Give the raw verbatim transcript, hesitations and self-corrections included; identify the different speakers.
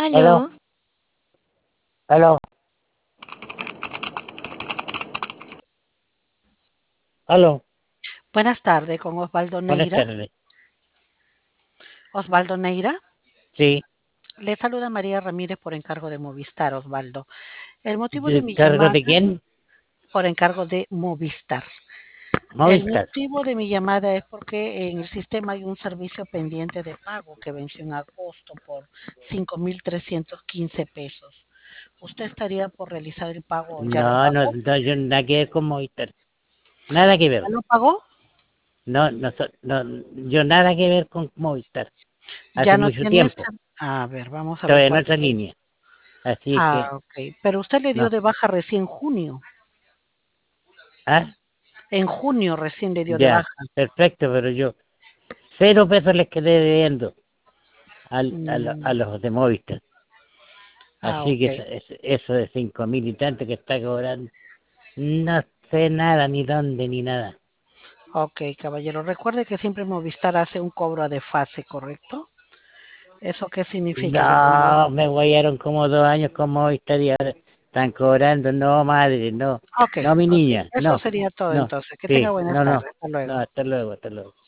Speaker 1: Aló,
Speaker 2: Aló,
Speaker 1: aló, aló.
Speaker 2: buenas tardes con Osvaldo
Speaker 1: Buenas
Speaker 2: Neira.
Speaker 1: tardes.
Speaker 2: Osvaldo Neira,
Speaker 1: Sí,
Speaker 2: le saluda María Ramírez por encargo de Movistar, Osvaldo. El motivo de
Speaker 1: ¿de
Speaker 2: mi
Speaker 1: cargo
Speaker 2: llamada,
Speaker 1: de quién?
Speaker 2: por encargo de Movistar. El
Speaker 1: Movistar.
Speaker 2: motivo de mi llamada es porque en el sistema hay un servicio pendiente de pago que venció en agosto por cinco mil trescientos quince pesos. ¿Usted estaría por realizar el pago? ¿Ya lo
Speaker 1: No, no,
Speaker 2: pagó?
Speaker 1: no, yo nada que ver con Movistar. Nada que
Speaker 2: ¿Ya
Speaker 1: ver.
Speaker 2: lo pagó?
Speaker 1: No, no, so- no, yo nada que ver con Movistar.
Speaker 2: Ya
Speaker 1: Hace
Speaker 2: no
Speaker 1: mucho
Speaker 2: tiene...
Speaker 1: tiempo.
Speaker 2: ser- A ver, vamos a ver
Speaker 1: Estoy en
Speaker 2: cuál
Speaker 1: otra
Speaker 2: fue.
Speaker 1: línea. Así es
Speaker 2: Ah,
Speaker 1: que,
Speaker 2: ok. Pero usted le dio
Speaker 1: no.
Speaker 2: de baja recién junio.
Speaker 1: Ah,
Speaker 2: En junio recién le dio de
Speaker 1: ya,
Speaker 2: baja.
Speaker 1: perfecto, pero yo cero pesos les quedé debiendo al, a, lo- a
Speaker 2: Mm,
Speaker 1: los de Movistar.
Speaker 2: ah,
Speaker 1: Así que
Speaker 2: ok.
Speaker 1: eso, eso eso de cinco mil y tanto que está cobrando, no sé nada, ni dónde, ni nada.
Speaker 2: Ok, caballero. Recuerde que siempre Movistar hace un cobro a desfase, ¿correcto? ¿Eso qué significa? Que cuando...
Speaker 1: No, me guayaron como dos años con Movistar y ahora están cobrando. No, madre, no.
Speaker 2: Ok,
Speaker 1: No, mi
Speaker 2: ok.
Speaker 1: niña,
Speaker 2: Eso
Speaker 1: no,
Speaker 2: sería todo
Speaker 1: no.
Speaker 2: entonces. Que tenga
Speaker 1: Sí,
Speaker 2: buenas
Speaker 1: no, no.
Speaker 2: tardes. Hasta
Speaker 1: No,
Speaker 2: luego.
Speaker 1: hasta luego, hasta luego.